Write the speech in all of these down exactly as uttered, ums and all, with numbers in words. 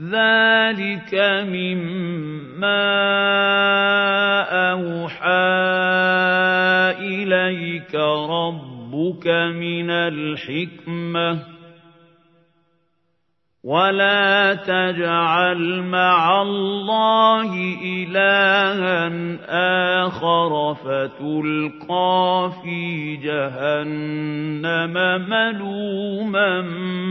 ذلك مما أوحى إليك ربك من الحكمة ولا تجعل مع الله إلها آخر فتلقى في جهنم ملوما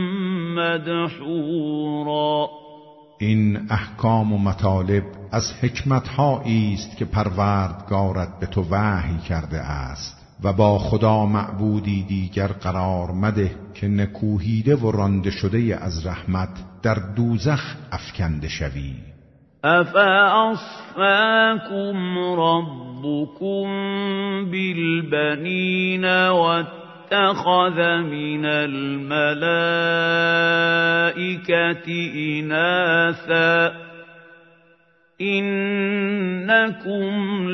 مدحورا. این احکام و مطالب از حکمت‌هایی است که پروردگارت به تو وحی کرده است و با خدا معبودی دیگر قرار مده که نکوهیده و رانده شده از رحمت در دوزخ افکنده شوی. افاصفاکم ربکم بالبنین واتخذ من الملائکة اناثا إنكم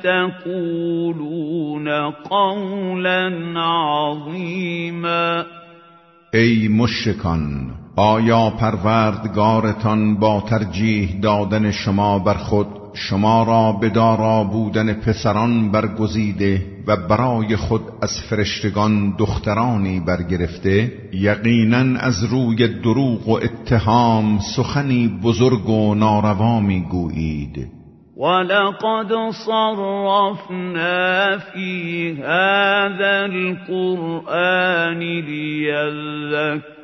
لتقولون قولا عظیما. ای مشرکان، آیا پروردگارتان با ترجیح دادن شما بر خود شما را به دارا بودن پسران برگزیده و برای خود از فرشتگان دخترانی برگرفته؟ یقیناً از روی دروغ و اتهام سخنی بزرگ و ناروا میگویید. ولقد صرفنا في هذا القرآن ليذكروا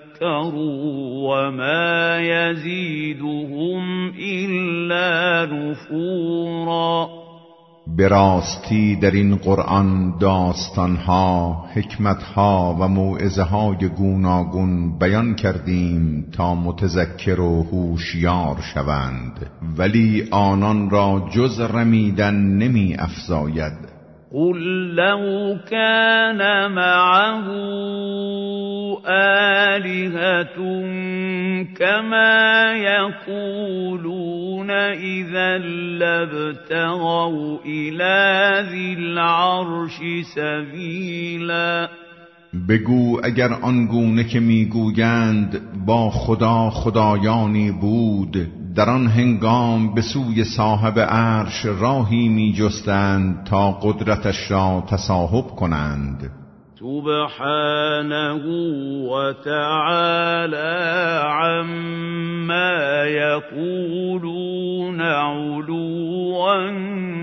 وما يزيدهم إلا نفورا. به راستی در این قرآن داستانها، حکمتها و موعظه‌های گوناگون بیان کردیم تا متذکر و هوشیار شوند، ولی آنان را جز رمیدن نمی افزاید. قل لو كان معه آلهة كما يقولون إذا لابتغوا إلى ذي العرش سبيلا. بگو اگر آنگونه که میگویند با خدا خدایانی بود، در آن هنگام به سوی صاحب عرش راهی می جستند تا قدرتش را تصاحب کنند. سبحانه و تعالی عما یقولون علوا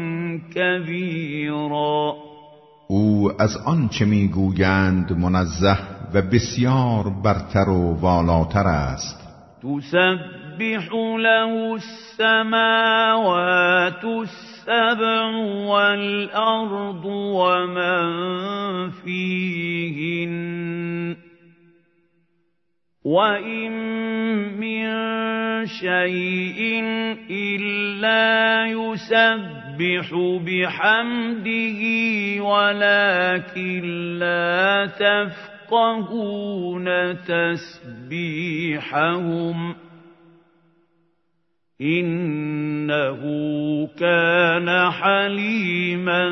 کبیرا. او از آنچه میگویند منزه و بسیار برتر و والاتر است. تسبح له السماوات السبع والأرض ومن فيهن وإن من شيء إلا يسبح بحمده ولكن لا تفقهون تسبيحهم إنه كان حلیما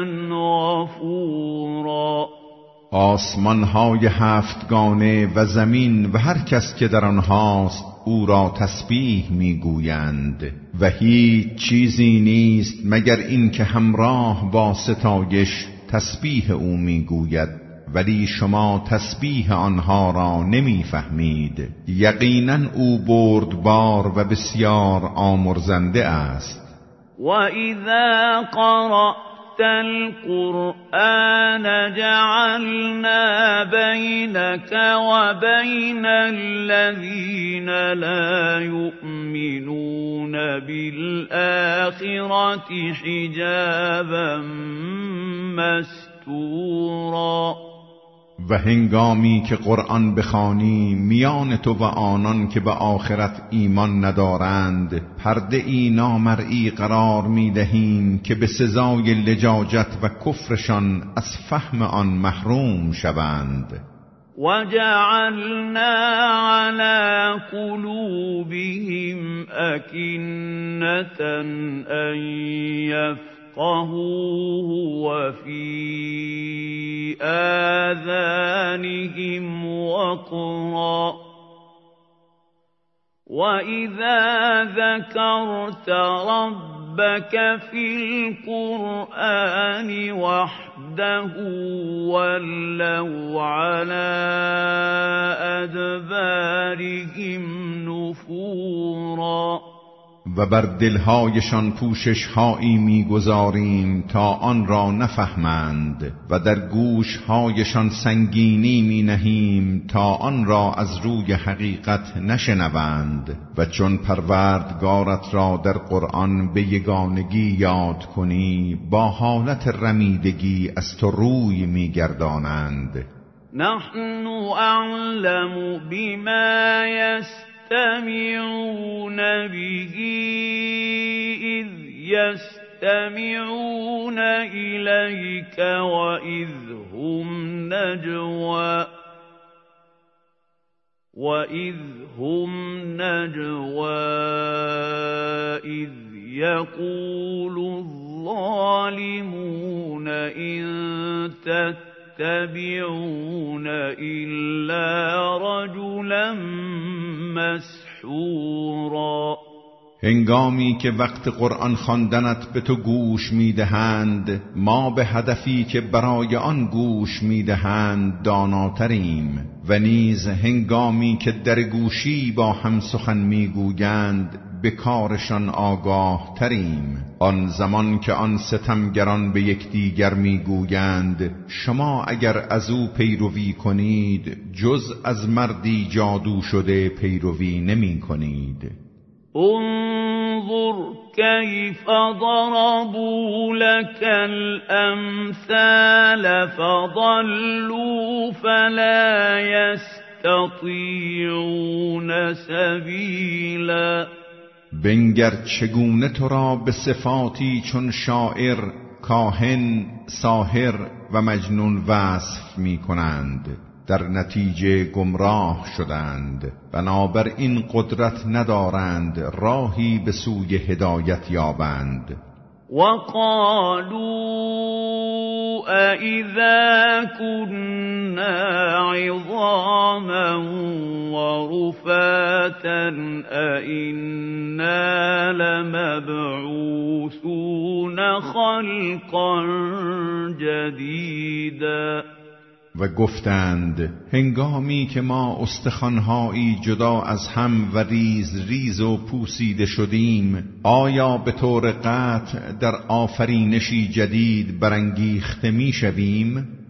غفورا. آسمان‌های هفتگانه و زمین و هر کس که در آنهاست او را تسبیح میگویند و هیچ چیزی نیست مگر این که همراه با ستایش تسبیح او میگوید، ولی شما تسبیح آنها را نمیفهمید. یقینا او بردبار و بسیار آمرزنده است. و اذا قرأت القرآن جعلنا بينك وبين الذين لا يؤمنون بالآخرة حجابا مستورا. و هنگامی که قرآن بخوانی میان تو و آنان که به آخرت ایمان ندارند پرده ای نامرئی قرار میدهیم که به سزای لجاجت و کفرشان از فهم آن محروم شوند. وجعلنا على قلوبهم أكنة أن يفقهوه وفي آذانهم وقرا وَإِذَا ذَكَرْتَ رَبَّكَ فِي الْقُرْآنِ وَحْدَهُ وَلَّوْا عَلَىٰ أَدْبَارِهِمْ نُفُورًا. و بر دلهایشان پوشش‌هایی می‌گذاریم تا آن را نفهمند و در گوش‌هایشان سنگینی می‌نهیم تا آن را از روی حقیقت نشنوند. و چون پروردگارت را در قرآن به یگانگی یاد کنی با حالت رمیدگی از تو روی می‌گردانند. نحن اعلم بما يستمعون يستمعون به إذ يستمعون إليك وإذ هم نجوى وإذ هم نجوى إذ يقول الظالمون إن تتبعون إلا رجلا مسحورا. هنگامی که وقت قرآن خواندنت به تو گوش میدهند ما به هدفی که برای آن گوش میدهند داناتریم و نیز هنگامی که در گوشی با هم سخن میگویند به کارشان آگاه تریم. آن زمان که آن ستمگران به یکدیگر میگویند شما اگر از او پیروی کنید جز از مردی جادو شده پیروی نمی کنید. انظر كيف ضربوا لك الأمثال فضلوا فلا يستطيعون سبيلا. بنگر چگونه تو را به صفاتی چون شاعر، کاهن، ساحر و مجنون وصف می کنند، در نتیجه گمراه شدند، بنابراین قدرت ندارند راهی به سوی هدایت یابند. وقالوا أإذا كنا عظاما ورفاتا أإنا لمبعوثون خلقا جديدا. و گفتند هنگامی که ما استخوان‌هایی جدا از هم و ریز ریز و پوسیده شدیم آیا به طور قطع در آفرینشی جدید برانگیخته می شویم؟